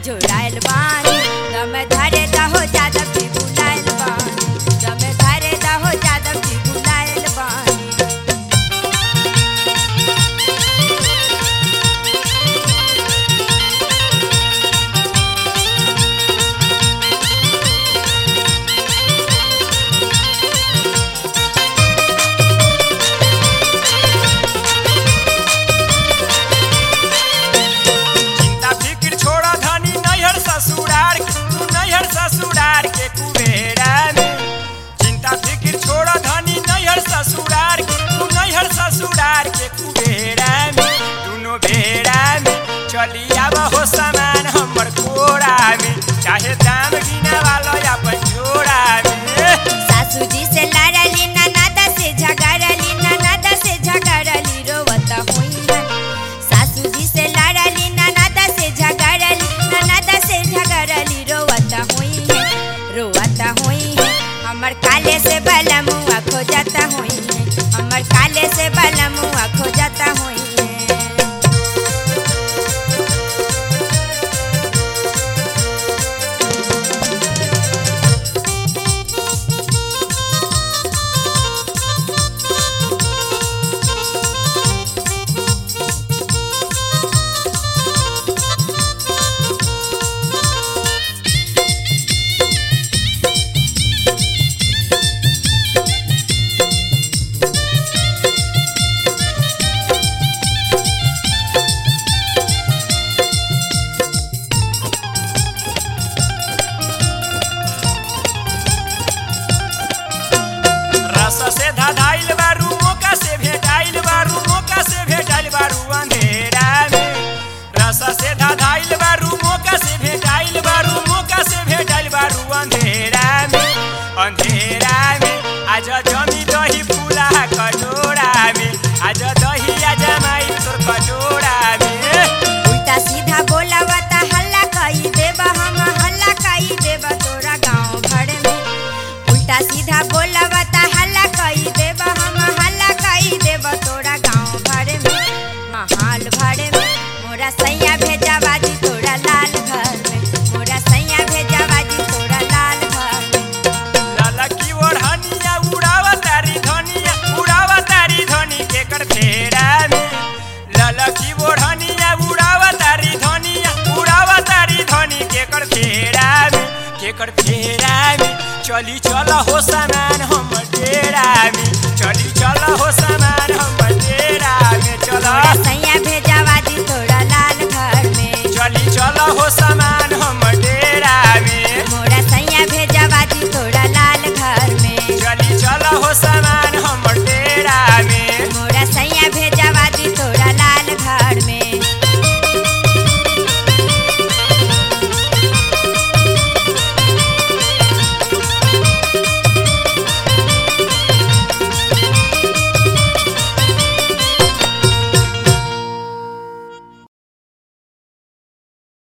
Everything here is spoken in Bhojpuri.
अझुराइल बानी दम धरे दहो जादव जी बुलाइल बानी दम धरे दहो जादव जी बुलाइल बानी ससुरार के कुबेरा में चिंता फिक्र छोड़ा धनी नैहर ससुरार के तू नैहर ससुरार के कुबेरा में दोनों बेड़ा में चली आव हो सामान हमर कोड़ा में चाहे दाम गिना वाला अपन जोड़ा में सासू जी से लड़ली ननद से झगड़ली रोवत हुई है सासू जी से लड़ली ननद से झगड़ली रोवत हुई है हमर काले से बलमुआ खोजता हुई है हमर काले से बलमुआ खोजता हुई है से धाधाइल बारू मौका से भेटाइल बारू अंधेरा में रसा से धाधाइल बारू मौका से भेटाइल बारू अंधेरा में आज जमी दही फूला कटोरा में आज दही आज माई तोर कटोरा में उल्टा सीधा बोलावता हल्ला कई देबा हम हल्ला कई देबा तोरा गांव भर में उल्टा सीधा बोलावता हल्ला कई देबा हम हल्ला कई देबा तोरा गांव भर में महाल भर में मोरा सैया भेजाबाजी तोरा लाल घर में मोरा सैया भेजाबाजी तोरा लाल घर में लाला की ओढ़निया उड़ावा तारी धनी के कर फेरा में लाला की ओढ़निया उड़ावा तारी धनी के कर फेरा में चली चल हो सामान हम डेरा में